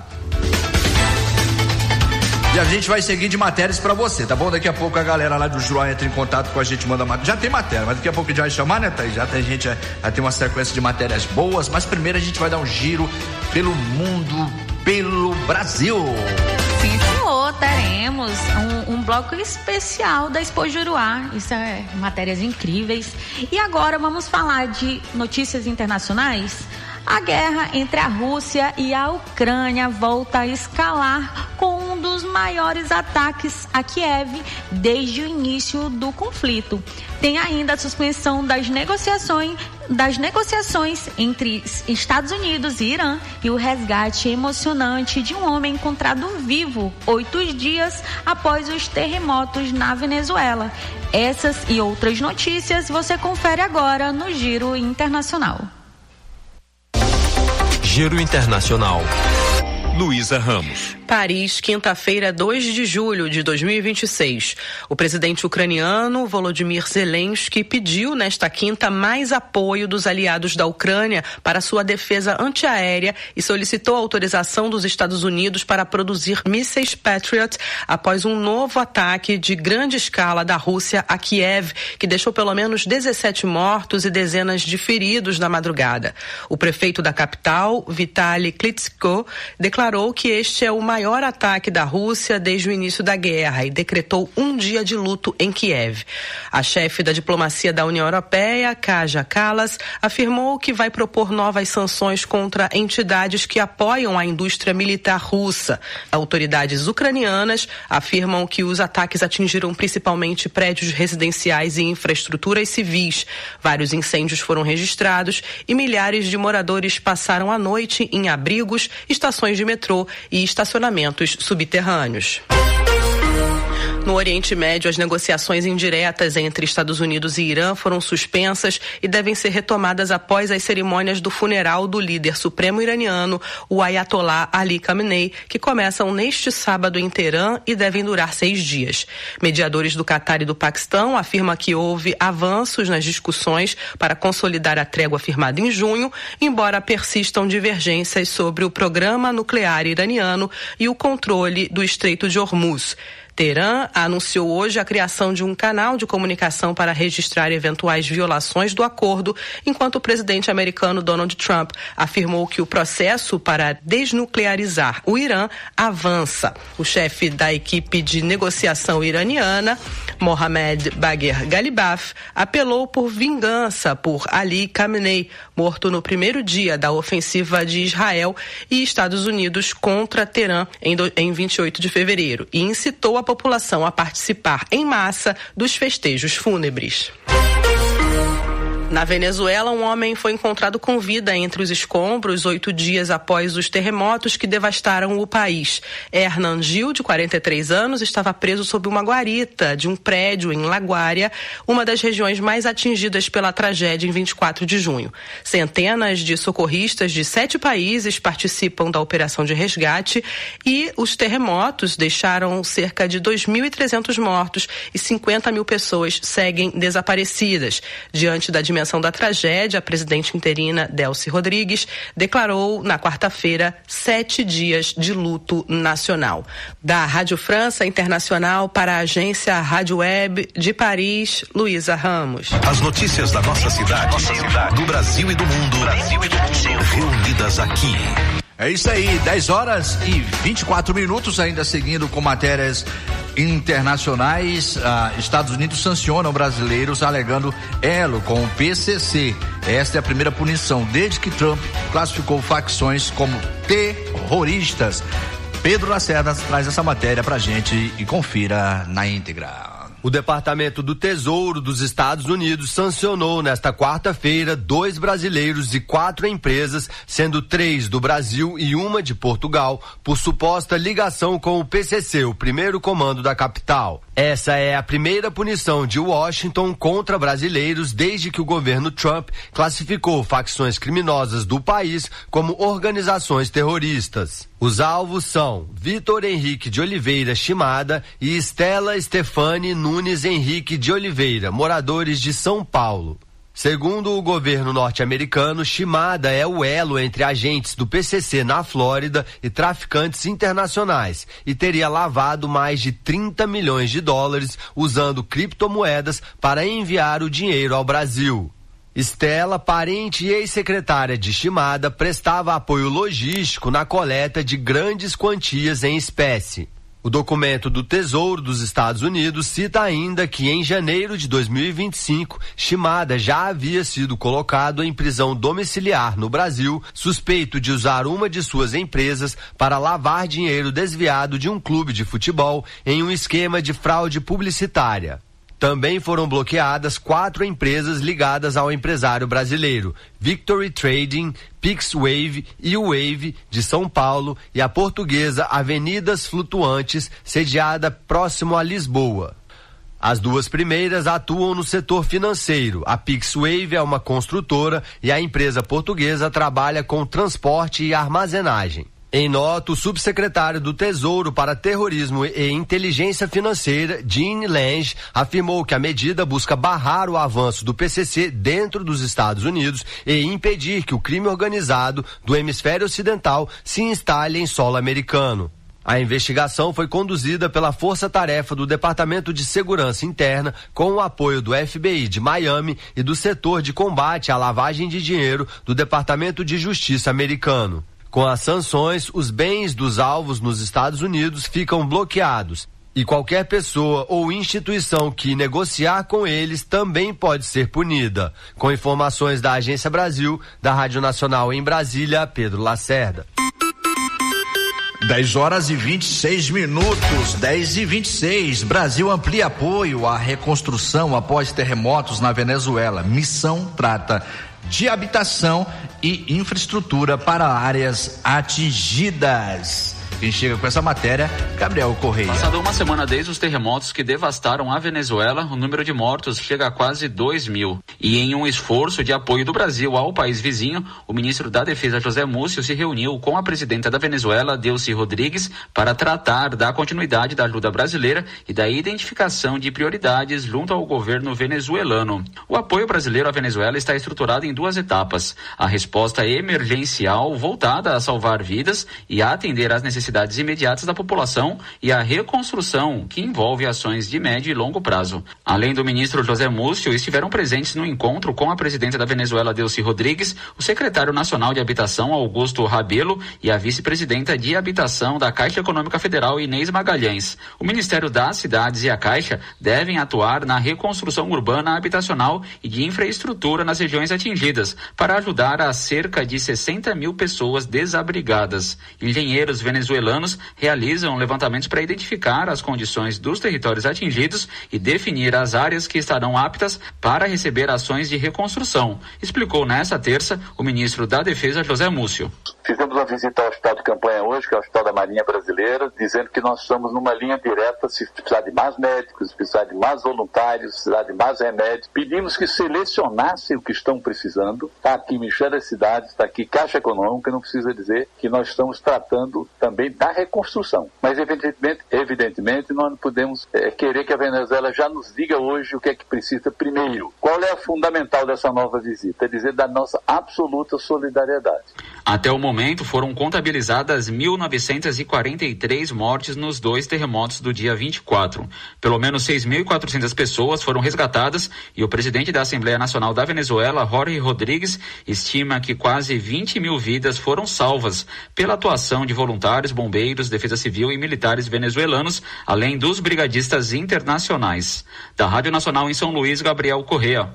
E a gente vai seguir de matérias pra você, tá bom? Daqui a pouco a galera lá do Juruá entra em contato com a gente, manda matéria. Já tem matéria, mas daqui a pouco a gente vai chamar, né, Thaís? Já tem gente, vai ter uma sequência de matérias boas, mas primeiro a gente vai dar um giro pelo mundo, pelo Brasil. Sim, senhor, teremos um bloco especial da Expo Juruá. Isso é matérias incríveis. E agora vamos falar de notícias internacionais. A guerra entre a Rússia e a Ucrânia volta a escalar com um dos maiores ataques a Kiev desde o início do conflito. Tem ainda a suspensão das negociações entre Estados Unidos e Irã e o resgate emocionante de um homem encontrado vivo 8 dias após os terremotos na Venezuela. Essas e outras notícias você confere agora no Giro Internacional. Giro Internacional. Luísa Ramos. Paris, quinta-feira, 2 de julho de 2026. O presidente ucraniano Volodymyr Zelensky pediu nesta quinta mais apoio dos aliados da Ucrânia para sua defesa antiaérea e solicitou a autorização dos Estados Unidos para produzir mísseis Patriot após um novo ataque de grande escala da Rússia a Kiev, que deixou pelo menos 17 mortos e dezenas de feridos na madrugada. O prefeito da capital, Vitaly Klitschko, declarou que este é o maior ataque da Rússia desde o início da guerra e decretou um dia de luto em Kiev. A chefe da diplomacia da União Europeia, Kaja Kallas, afirmou que vai propor novas sanções contra entidades que apoiam a indústria militar russa. Autoridades ucranianas afirmam que os ataques atingiram principalmente prédios residenciais e infraestruturas civis. Vários incêndios foram registrados e milhares de moradores passaram a noite em abrigos, estações de metrô e estacionamentos subterrâneos. No Oriente Médio, as negociações indiretas entre Estados Unidos e Irã foram suspensas e devem ser retomadas após as cerimônias do funeral do líder supremo iraniano, o Ayatollah Ali Khamenei, que começam neste sábado em Teherã e devem durar 6 dias. Mediadores do Catar e do Paquistão afirmam que houve avanços nas discussões para consolidar a trégua firmada em junho, embora persistam divergências sobre o programa nuclear iraniano e o controle do Estreito de Hormuz. Teherã anunciou hoje a criação de um canal de comunicação para registrar eventuais violações do acordo, enquanto o presidente americano Donald Trump afirmou que o processo para desnuclearizar o Irã avança. O chefe da equipe de negociação iraniana, Mohammad Bagher Ghalibaf, apelou por vingança por Ali Khamenei, morto no primeiro dia da ofensiva de Israel e Estados Unidos contra Teherã em 28 de fevereiro, e incitou a população a participar em massa dos festejos fúnebres. Na Venezuela, um homem foi encontrado com vida entre os escombros 8 dias após os terremotos que devastaram o país. Hernan Gil, de 43 anos, estava preso sob uma guarita de um prédio em La Guaira, uma das regiões mais atingidas pela tragédia em 24 de junho. Centenas de socorristas de 7 países participam da operação de resgate e os terremotos deixaram cerca de 2.300 mortos e 50 mil pessoas seguem desaparecidas. Diante da dimensão da tragédia, a presidente interina Delcy Rodrigues declarou na quarta-feira 7 dias de luto nacional. Da Rádio França Internacional para a agência Rádio Web de Paris, Luísa Ramos. As notícias da nossa cidade, do Brasil e do mundo, reunidas aqui. É isso aí, 10 horas e 24 minutos, ainda seguindo com matérias internacionais. Estados Unidos sancionam brasileiros alegando elo com o PCC. Esta é a primeira punição desde que Trump classificou facções como terroristas. Pedro Lacerda traz essa matéria pra gente e confira na íntegra. O Departamento do Tesouro dos Estados Unidos sancionou nesta quarta-feira 2 brasileiros e 4 empresas, sendo 3 do Brasil e 1 de Portugal, por suposta ligação com o PCC, o primeiro comando da capital. Essa é a primeira punição de Washington contra brasileiros desde que o governo Trump classificou facções criminosas do país como organizações terroristas. Os alvos são Vitor Henrique de Oliveira Shimada e Estela Stefani Nunes Henrique de Oliveira, moradores de São Paulo. Segundo o governo norte-americano, Shimada é o elo entre agentes do PCC na Flórida e traficantes internacionais e teria lavado mais de 30 milhões de dólares usando criptomoedas para enviar o dinheiro ao Brasil. Estela, parente e ex-secretária de Shimada, prestava apoio logístico na coleta de grandes quantias em espécie. O documento do Tesouro dos Estados Unidos cita ainda que em janeiro de 2025, Shimada já havia sido colocado em prisão domiciliar no Brasil, suspeito de usar uma de suas empresas para lavar dinheiro desviado de um clube de futebol em um esquema de fraude publicitária. Também foram bloqueadas 4 empresas ligadas ao empresário brasileiro, Victory Trading, PixWave e Wave de São Paulo e a portuguesa Avenidas Flutuantes, sediada próximo a Lisboa. As 2 primeiras atuam no setor financeiro. A PixWave é uma construtora e a empresa portuguesa trabalha com transporte e armazenagem. Em nota, o subsecretário do Tesouro para Terrorismo e Inteligência Financeira, Jean Lange, afirmou que a medida busca barrar o avanço do PCC dentro dos Estados Unidos e impedir que o crime organizado do hemisfério ocidental se instale em solo americano. A investigação foi conduzida pela Força Tarefa do Departamento de Segurança Interna com o apoio do FBI de Miami e do setor de combate à lavagem de dinheiro do Departamento de Justiça americano. Com as sanções, os bens dos alvos nos Estados Unidos ficam bloqueados e qualquer pessoa ou instituição que negociar com eles também pode ser punida. Com informações da Agência Brasil, da Rádio Nacional em Brasília, Pedro Lacerda. 10h26, 10h26. Brasil amplia apoio à reconstrução após terremotos na Venezuela. Missão trata de habitação e infraestrutura para áreas atingidas. Quem chega com essa matéria, Gabriel Correia. Passada uma semana desde os terremotos que devastaram a Venezuela, o número de mortos chega a quase 2.000. E em um esforço de apoio do Brasil ao país vizinho, o ministro da Defesa, José Múcio, se reuniu com a presidenta da Venezuela, Delcy Rodrigues, para tratar da continuidade da ajuda brasileira e da identificação de prioridades junto ao governo venezuelano. O apoio brasileiro à Venezuela está estruturado em 2 etapas. A resposta emergencial, voltada a salvar vidas e a atender às necessidades imediatas da população, e a reconstrução, que envolve ações de médio e longo prazo. Além do ministro José Múcio, estiveram presentes no encontro com a presidenta da Venezuela, Delcy Rodrigues, o secretário nacional de Habitação, Augusto Rabelo, e a vice-presidenta de Habitação da Caixa Econômica Federal, Inês Magalhães. O Ministério das Cidades e a Caixa devem atuar na reconstrução urbana habitacional e de infraestrutura nas regiões atingidas, para ajudar a cerca de 60.000 pessoas desabrigadas. Engenheiros venezuelanos realizam levantamentos para identificar as condições dos territórios atingidos e definir as áreas que estarão aptas para receber ações de reconstrução, explicou nesta terça o ministro da Defesa, José Múcio. Fizemos uma visita ao hospital de campanha hoje, que é o Hospital da Marinha Brasileira, dizendo que nós estamos numa linha direta, se precisar de mais médicos, se precisar de mais voluntários, se precisar de mais remédios. Pedimos que selecionassem o que estão precisando. Está aqui Ministério das Cidades, está aqui Caixa Econômica, não precisa dizer que nós estamos tratando também da reconstrução. Mas, evidentemente nós não podemos querer que a Venezuela já nos diga hoje o que é que precisa primeiro. Qual é a fundamental dessa nova visita? É dizer da nossa absoluta solidariedade. Até o momento, foram contabilizadas 1.943 mortes nos 2 terremotos do dia 24. Pelo menos 6.400 pessoas foram resgatadas e o presidente da Assembleia Nacional da Venezuela, Jorge Rodrigues, estima que quase 20.000 vidas foram salvas pela atuação de voluntários, bombeiros, defesa civil e militares venezuelanos, além dos brigadistas internacionais. Da Rádio Nacional em São Luís, Gabriel Correia.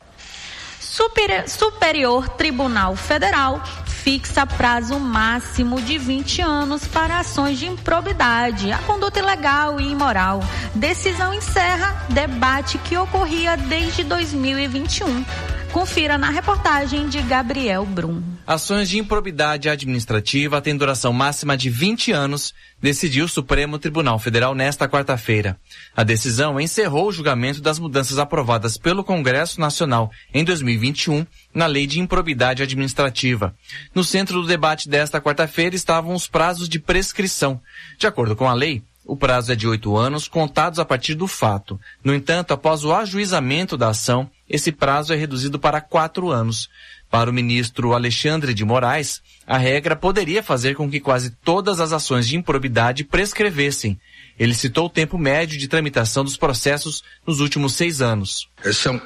Superior Tribunal Federal fixa prazo máximo de 20 anos para ações de improbidade, a conduta ilegal e imoral. Decisão encerra debate que ocorria desde 2021. Confira na reportagem de Gabriel Brum. Ações de improbidade administrativa têm duração máxima de 20 anos, decidiu o Supremo Tribunal Federal nesta quarta-feira. A decisão encerrou o julgamento das mudanças aprovadas pelo Congresso Nacional em 2021 na Lei de Improbidade Administrativa. No centro do debate desta quarta-feira estavam os prazos de prescrição. De acordo com a lei, o prazo é de 8 anos, contados a partir do fato. No entanto, após o ajuizamento da ação, esse prazo é reduzido para 4 anos. Para o ministro Alexandre de Moraes, a regra poderia fazer com que quase todas as ações de improbidade prescrevessem. Ele citou o tempo médio de tramitação dos processos nos últimos 6 anos. São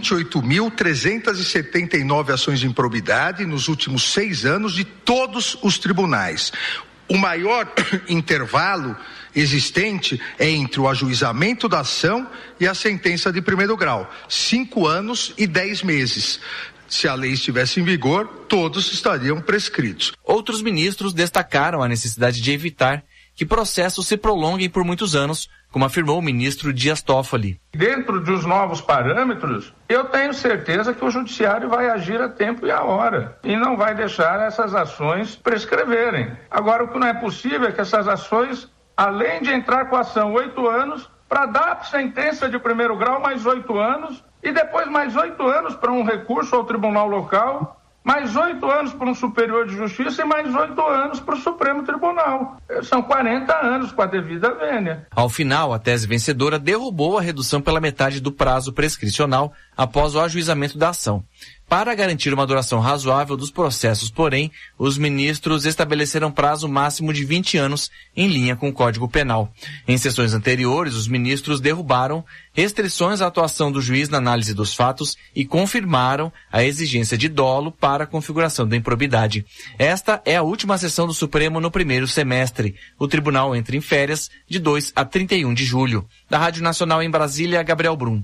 28.379 ações de improbidade nos últimos 6 anos de todos os tribunais. O maior intervalo existente é entre o ajuizamento da ação e a sentença de primeiro grau, 5 anos e 10 meses. Se a lei estivesse em vigor, todos estariam prescritos. Outros ministros destacaram a necessidade de evitar que processos se prolonguem por muitos anos, como afirmou o ministro Dias Toffoli. Dentro dos novos parâmetros, eu tenho certeza que o judiciário vai agir a tempo e a hora e não vai deixar essas ações prescreverem. Agora, o que não é possível é que essas ações, além de entrar com a ação 8 anos, para dar sentença de primeiro grau mais 8 anos e depois mais 8 anos para um recurso ao tribunal local mais 8 anos para um superior de justiça e mais 8 anos para o Supremo Tribunal. São 40 anos com a devida vênia. Ao final, a tese vencedora derrubou a redução pela metade do prazo prescricional após o ajuizamento da ação. Para garantir uma duração razoável dos processos, porém, os ministros estabeleceram prazo máximo de 20 anos em linha com o Código Penal. Em sessões anteriores, os ministros derrubaram restrições à atuação do juiz na análise dos fatos e confirmaram a exigência de dolo para a configuração da improbidade. Esta é a última sessão do Supremo no primeiro semestre. O tribunal entra em férias de 2 a 31 de julho. Da Rádio Nacional em Brasília, Gabriel Brum.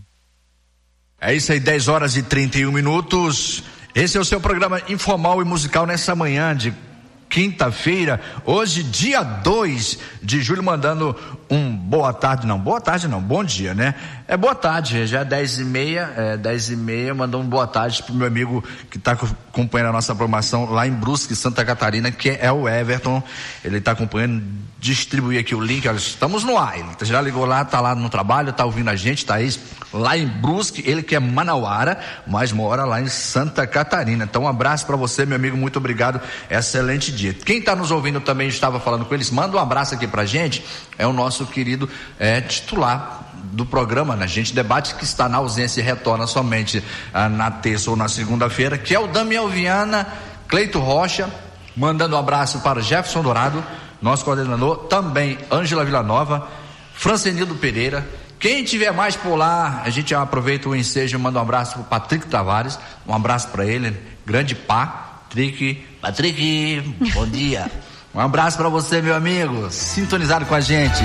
É isso aí, 10 horas e 31 minutos. Esse é o seu programa informal e musical nessa manhã de quinta-feira, hoje dia 2 de julho, mandando um bom dia, né? É boa tarde, já é 10h30, mandou um boa tarde pro meu amigo que tá acompanhando a nossa programação lá em Brusque, Santa Catarina, que é o Everton. Ele tá acompanhando, distribuir aqui o link, olha, estamos no ar, ele já ligou lá, tá lá no trabalho, tá ouvindo a gente, Thaís, lá em Brusque, ele que é manauara, mas mora lá em Santa Catarina. Então um abraço para você, meu amigo, muito obrigado, excelente dia. Quem tá nos ouvindo também, estava falando com eles, manda um abraço aqui pra gente, é o nosso querido titular do programa, né? Gente Debate, que está na ausência e retorna somente na terça ou na segunda-feira, que é o Damião Viana, Cleito Rocha, mandando um abraço para Jefferson Dourado, nosso coordenador, também Ângela Villanova, Francenildo Pereira. Quem tiver mais por lá, a gente aproveita o ensejo e manda um abraço para o Patrick Tavares, um abraço para ele, grande Patrick, bom dia. Um abraço para você, meu amigo, sintonizado com a gente.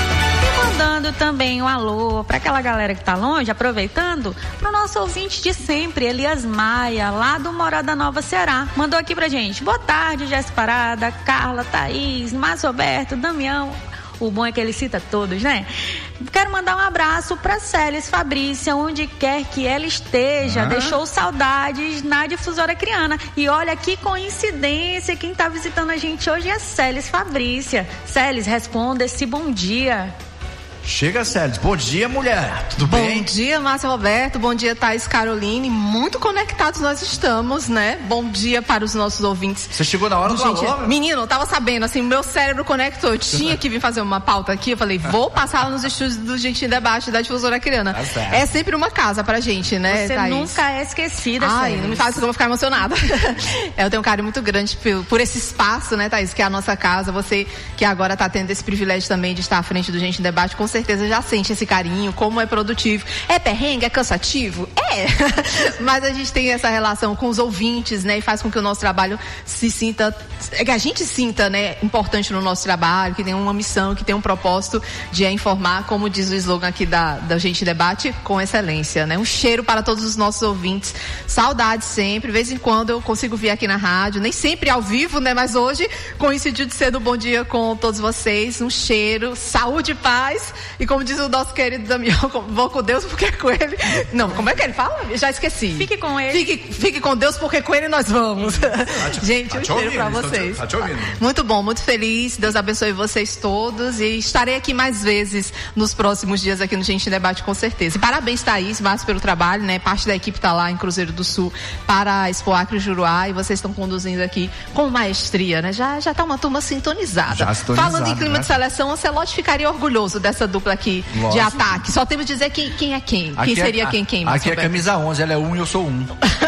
Mandando também um alô para aquela galera que tá longe, aproveitando, pro nosso ouvinte de sempre, Elias Maia, lá do Morada Nova, Ceará. Mandou aqui pra gente: boa tarde, Jéssica Parada, Carla, Thaís, Márcio Roberto, Damião. O bom é que ele cita todos, né? Quero mandar um abraço para Célis Fabrícia, onde quer que ela esteja. Deixou saudades na Difusora Criana. E olha que coincidência, quem tá visitando a gente hoje é Célis Fabrícia. Célis, responda esse bom dia. Chega, Célis. Bom dia, mulher. Tudo bem? Bom dia, Márcio Roberto. Bom dia, Thaís Caroline. Muito conectados nós estamos, né? Bom dia para os nossos ouvintes. Você chegou na hora do alô? Menino, eu tava sabendo, assim, meu cérebro conectou. Eu tinha que vir fazer uma pauta aqui. Eu falei, vou passar nos estúdios do Gente em Debate da Difusora Criana. É sempre uma casa pra gente, né, Você Thaís? nunca é esquecida, Ai, não me fala isso que eu vou ficar emocionada. Eu tenho um carinho muito grande por esse espaço, né, Thaís, que é a nossa casa. Você que agora tá tendo esse privilégio também de estar à frente do Gente em Debate, com certeza já sente esse carinho, como é produtivo. É perrengue, é cansativo? É! Mas a gente tem essa relação com os ouvintes, né? E faz com que o nosso trabalho se sinta, que a gente sinta, né? Importante no nosso trabalho, que tem uma missão, que tem um propósito de informar, como diz o slogan aqui da Gente Debate, com excelência, né? Um cheiro para todos os nossos ouvintes. Saudades sempre. De vez em quando eu consigo vir aqui na rádio, nem sempre ao vivo, né? Mas hoje coincidiu de ser do Bom Dia com todos vocês. Um cheiro, saúde e paz. E como diz o nosso querido Damião, vou com Deus porque é com ele. Não, como é que ele fala? Já esqueci. Fique com ele. Fique com Deus porque com ele nós vamos. Gente, um cheiro pra vocês. Muito bom, muito feliz. Deus abençoe vocês todos e estarei aqui mais vezes nos próximos dias aqui no Gente em Debate, com certeza. E parabéns, Thaís, Márcio, pelo trabalho, né? Parte da equipe tá lá em Cruzeiro do Sul para a Expo Acre Juruá e vocês estão conduzindo aqui com maestria, né? Já tá uma turma sintonizada. Falando em clima de seleção, o Ancelotti ficaria orgulhoso dessa dupla aqui. Lógico. De ataque. Só temos que dizer quem é quem. Quem seria quem? Aqui é camisa 11, ela é 1 e eu sou 1.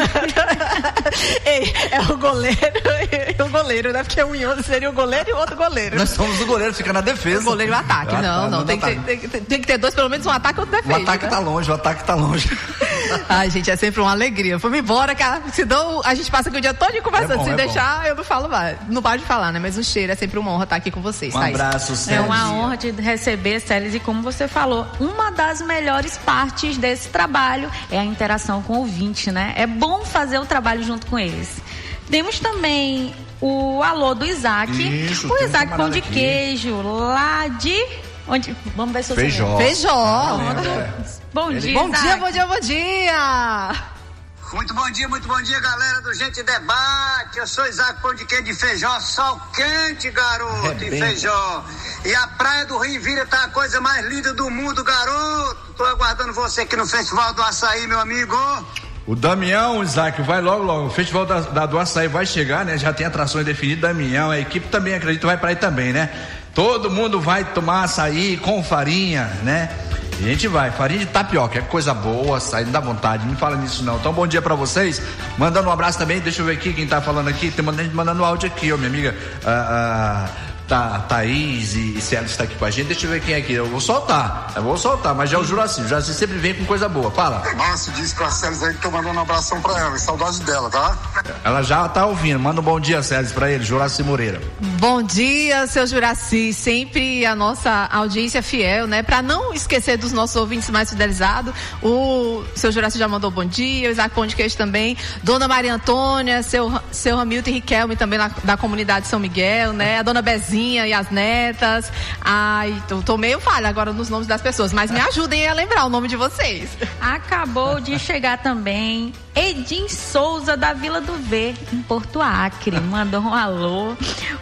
Ei, é o goleiro e o goleiro, né? Porque 1 e 11 seria o goleiro e o outro goleiro. Nós somos o goleiro, fica na defesa. O goleiro e o ataque. Não. Tem que ter dois, pelo menos um ataque e outro defesa. O ataque tá longe. Ai, gente, é sempre uma alegria. Vamos embora, cara. Senão a gente passa aqui o dia todo conversando. Se deixar, eu não falo mais. Não paro de falar, né? Mas um cheiro, é sempre uma honra estar aqui com vocês. Um abraço, Célis. É uma honra de receber, Célis, e como você falou, uma das melhores partes desse trabalho é a interação com o ouvinte, né? É bom fazer o trabalho junto com eles. Temos também o alô do Isaac. Isso, o Isaac Pão de Queijo, lá de... Onde? Vamos ver se eu Feijó. Feijó. Bom dia, Bom Isaac. dia, bom dia. Muito bom dia, galera do Gente Debate. Eu sou Isaac Pão de Queijo de Feijó, sol quente, garoto, em Feijó. E a praia do Rio Vira tá a coisa mais linda do mundo, garoto. Tô aguardando você aqui no Festival do Açaí, meu amigo. O Damião, Isaac, vai logo. O Festival do Açaí vai chegar, né? Já tem atrações definidas. Damião, a equipe também, acredito, vai pra aí também, né? Todo mundo vai tomar açaí com farinha, né? E a gente vai, farinha de tapioca, é coisa boa, açaí, não dá vontade, não fala nisso não. Então, bom dia pra vocês. Mandando um abraço também, deixa eu ver aqui quem tá falando aqui. Tem mandando áudio aqui, ó, minha amiga. Thaís e Célio está aqui com a gente. Deixa eu ver quem é aqui. Eu vou soltar, mas já é o Juraci. O Juraci sempre vem com coisa boa. Fala. Márcio disse pra Célio aí que tô mandando um abração pra ela. Saudade dela, tá? Ela já tá ouvindo. Manda um bom dia, Célio, pra ele, Juraci Moreira. Bom dia, seu Juraci. Sempre a nossa audiência fiel, né? Pra não esquecer dos nossos ouvintes mais fidelizados. O seu Juraci já mandou bom dia. O Isaac Pão de Queijo também. Dona Maria Antônia, seu Hamilton e Riquelme também lá da comunidade São Miguel, né? A dona Bezinha e as netas. Ai, tô meio falha agora nos nomes das pessoas, mas me ajudem a lembrar o nome de vocês. Acabou de chegar também Edim Souza da Vila do V, em Porto Acre. Mandou um alô.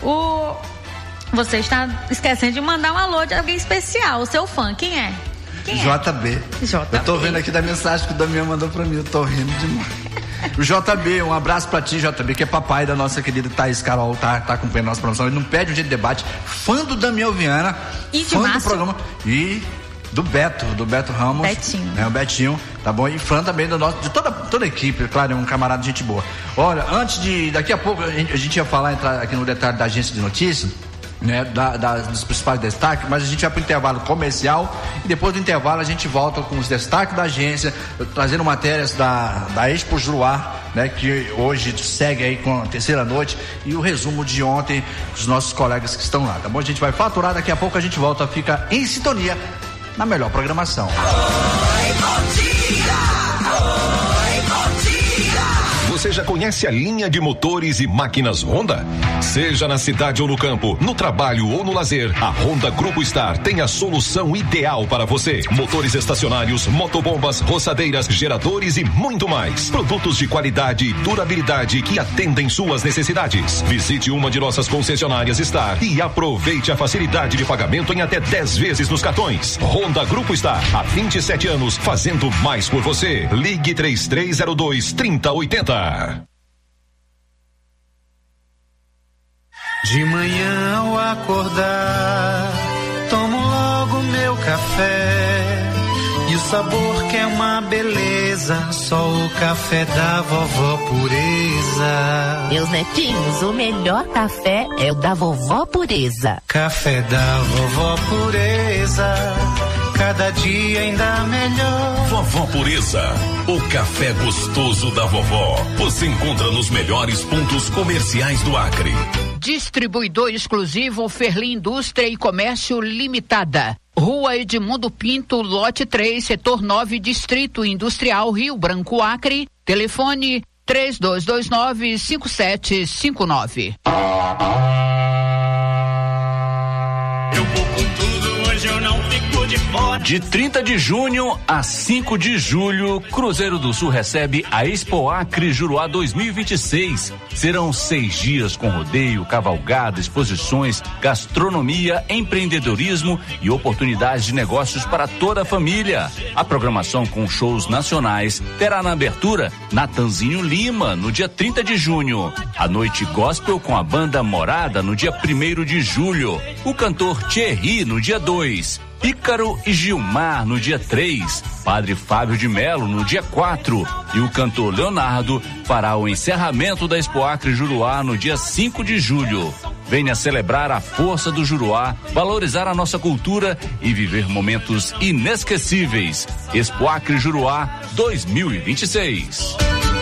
Você está esquecendo de mandar um alô de alguém especial, o seu fã. Quem é? JB. Eu tô vendo aqui da mensagem que o Damião mandou pra mim, eu tô rindo demais. O JB, um abraço pra ti, JB, que é papai da nossa querida Thaís Carol, tá acompanhando a nossa promoção. Ele não perde um dia de debate, fã do Damião Viana, e fã do programa, e do Beto Ramos. Betinho. O Betinho, tá bom? E fã também de toda a equipe, claro, é um camarada de gente boa. Olha, daqui a pouco a gente ia entrar aqui no detalhe da agência de notícias, né, dos principais destaques, mas a gente vai para o intervalo comercial e depois do intervalo a gente volta com os destaques da agência, trazendo matérias da Expo Juruá, né, que hoje segue aí com a terceira noite, e o resumo de ontem dos nossos colegas que estão lá, tá bom? A gente vai faturar, daqui a pouco a gente volta, fica em sintonia na melhor programação. Oi, bom dia! Oi, bom dia! Você já conhece a linha de motores e máquinas Honda? Seja na cidade ou no campo, no trabalho ou no lazer, a Honda Grupo Star tem a solução ideal para você. Motores estacionários, motobombas, roçadeiras, geradores e muito mais. Produtos de qualidade e durabilidade que atendem suas necessidades. Visite uma de nossas concessionárias Star e aproveite a facilidade de pagamento em até 10 vezes nos cartões. Honda Grupo Star, há 27 anos, fazendo mais por você. Ligue 3302-3080. De manhã ao acordar, tomo logo meu café. E o sabor que é uma beleza, só o café da vovó Pureza. Meus netinhos, o melhor café é o da vovó Pureza. Café da vovó Pureza, cada dia ainda melhor. Vovó Pureza, o café gostoso da vovó. Você encontra nos melhores pontos comerciais do Acre. Distribuidor exclusivo Ferli Indústria e Comércio Limitada. Rua Edmundo Pinto, lote 3, setor 9, Distrito Industrial, Rio Branco, Acre. Telefone 3229-5759. Eu vou com tudo, hoje eu não fico de fora. De 30 de junho a 5 de julho, Cruzeiro do Sul recebe a Expo Acre Juruá 2026. Serão 6 dias com rodeio, cavalgada, exposições, gastronomia, empreendedorismo e oportunidades de negócios para toda a família. A programação com shows nacionais terá na abertura Natanzinho Lima, no dia 30 de junho. A noite gospel com a banda Morada, no dia 1º de julho. O cantor Thierry, no dia 2. Ícaro e Gilmar no dia 3, Padre Fábio de Melo no dia 4 e o cantor Leonardo fará o encerramento da Expo Acre Juruá no dia 5 de julho. Venha celebrar a força do Juruá, valorizar a nossa cultura e viver momentos inesquecíveis. Expo Acre Juruá 2026.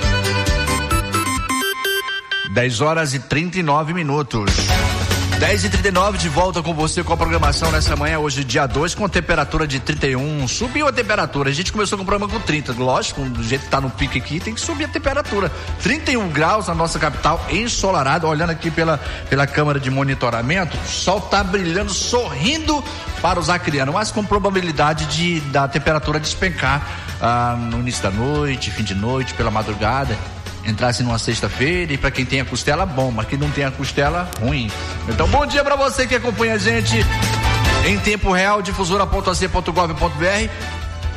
10h39. 10h39, de volta com você com a programação nessa manhã, hoje dia 2, com temperatura de 31, subiu a temperatura, a gente começou com o programa com 30, lógico, do jeito que tá no pique aqui, tem que subir a temperatura, 31 graus na nossa capital, ensolarado, olhando aqui pela câmera de monitoramento, o sol tá brilhando, sorrindo para os acrianos, mas com probabilidade da temperatura despencar no início da noite, fim de noite, pela madrugada, entrasse numa sexta-feira, e para quem tem a costela, bom, mas quem não tem a costela, ruim. Então, bom dia para você que acompanha a gente em tempo real, difusora.ac.gov.br.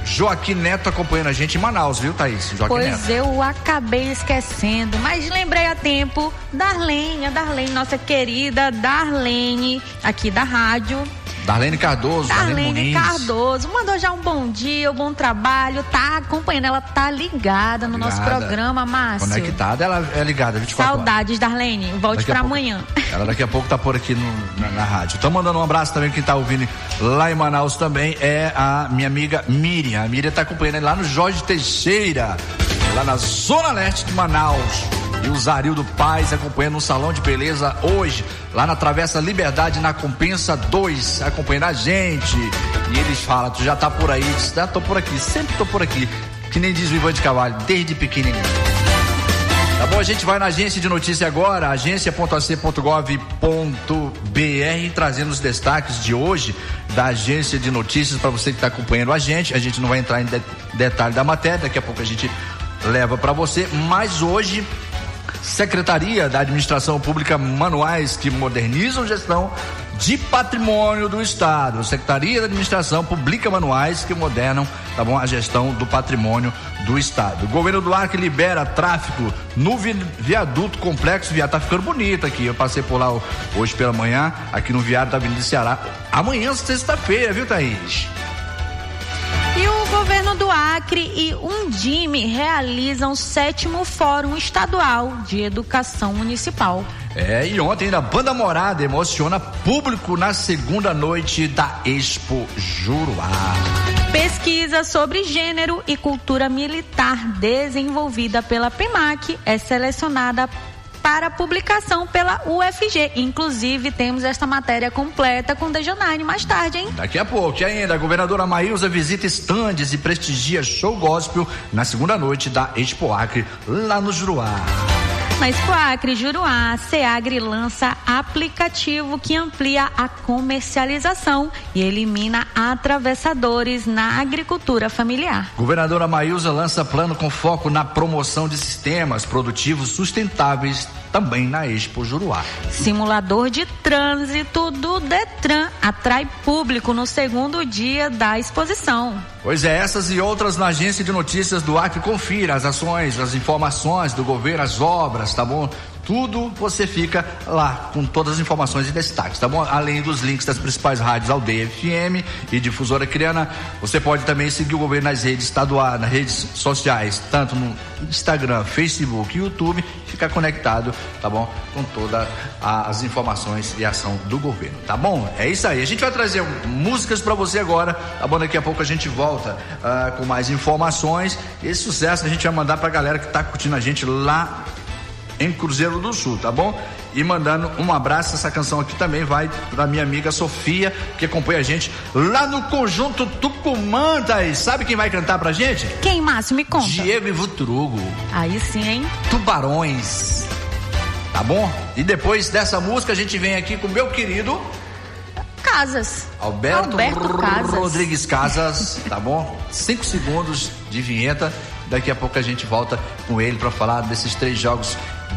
Joaquim Neto acompanhando a gente em Manaus, viu, Thaís? Joaquim Pois Neto. eu acabei esquecendo, mas lembrei a tempo. Darlene, nossa querida Darlene, aqui da rádio. Darlene Cardoso, Darlene Cardoso, mandou já um bom dia, um bom trabalho, tá acompanhando, ela tá ligada no nosso programa, Márcio. Conectada, ela é ligada 24 Saudades, Darlene, volte pra amanhã. Ela daqui a pouco tá por aqui na rádio. Tô mandando um abraço também, quem tá ouvindo lá em Manaus também é a minha amiga Miriam. A Miriam tá acompanhando lá no Jorge Teixeira, lá na Zona Leste de Manaus. E o Zarildo Paz acompanhando no Salão de Beleza hoje, lá na Travessa Liberdade, na Compensa 2, acompanhando a gente. E eles falam, tu já tá por aí? Diz, já tô por aqui, sempre tô por aqui. Que nem diz o Ivan de Cavalho, desde pequenininho. Tá bom, a gente vai na agência de notícia agora, agência.ac.gov.br, trazendo os destaques de hoje da agência de notícias para você que está acompanhando a gente. A gente não vai entrar em detalhe da matéria, daqui a pouco a gente leva para você, mas hoje Secretaria da Administração Pública manuais que modernizam gestão de patrimônio do Estado. Secretaria da Administração publica manuais que modernam, tá bom, a gestão do patrimônio do Estado. O governo do Acre libera tráfego no viaduto complexo. Tá ficando bonito aqui. Eu passei por lá hoje pela manhã, aqui no viário da Avenida Ceará. Amanhã, sexta-feira, viu, Thaís? E o governo do Acre e Undime realizam o 7º Fórum Estadual de Educação Municipal. E ontem ainda a Banda Morada emociona público na segunda noite da Expo Juruá. Pesquisa sobre gênero e cultura militar desenvolvida pela PEMAC é selecionada para publicação pela UFG. Inclusive, temos esta matéria completa com Dejanine mais tarde, hein? Daqui a pouco. E ainda, a governadora Maílza visita estandes e prestigia show gospel na segunda noite da Expo Acre, lá no Juruá. Na Expo Acre Juruá, a SEAGRE lança aplicativo que amplia a comercialização e elimina atravessadores na agricultura familiar. Governadora Maílza lança plano com foco na promoção de sistemas produtivos sustentáveis também na Expo Juruá. Simulador de trânsito do Detran atrai público no segundo dia da exposição. Pois é, essas e outras na agência de notícias do Acre. Confira as ações, as informações do governo, as obras, tá bom? Tudo você fica lá com todas as informações e destaques, tá bom? Além dos links das principais rádios Aldeia FM e Difusora Criana, você pode também seguir o governo nas redes estaduais, nas redes sociais, tanto no Instagram, Facebook e YouTube, ficar conectado, tá bom? Com todas as informações e ação do governo, tá bom? É isso aí, a gente vai trazer músicas pra você agora, tá bom? Daqui a pouco a gente volta com mais informações. Esse sucesso a gente vai mandar pra galera que tá curtindo a gente lá em Cruzeiro do Sul, tá bom? E mandando um abraço, essa canção aqui também vai pra minha amiga Sofia, que acompanha a gente lá no Conjunto Tucumã, Thaís. Sabe quem vai cantar pra gente? Quem, Márcio? Me conta. Diego e Vuturugo. Aí sim, hein? Tubarões. Tá bom? E depois dessa música a gente vem aqui com o meu querido Casas. Alberto Casas. Rodrigues Casas, tá bom? 5 segundos de vinheta. Daqui a pouco a gente volta com ele para falar desses 3 jogos